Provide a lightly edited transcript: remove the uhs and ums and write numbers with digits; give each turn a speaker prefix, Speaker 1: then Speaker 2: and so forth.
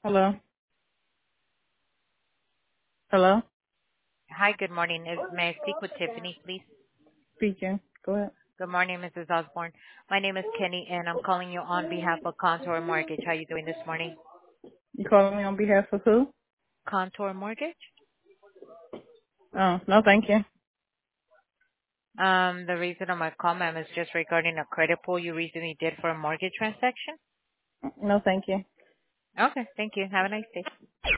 Speaker 1: Hello? Hello?
Speaker 2: Hi, good morning. May I speak with Tiffany, please?
Speaker 1: Speaking. Go ahead.
Speaker 2: Good morning, Mrs. Osborne. My name is Kenny, and I'm calling you on behalf of Contour Mortgage. How are you doing this morning?
Speaker 1: You calling me on behalf of who?
Speaker 2: Contour Mortgage?
Speaker 1: Oh, no thank you.
Speaker 2: The reason of my call, ma'am, is just regarding a credit pull you recently did for a mortgage transaction.
Speaker 1: No thank you.
Speaker 2: Okay, thank you. Have a nice day.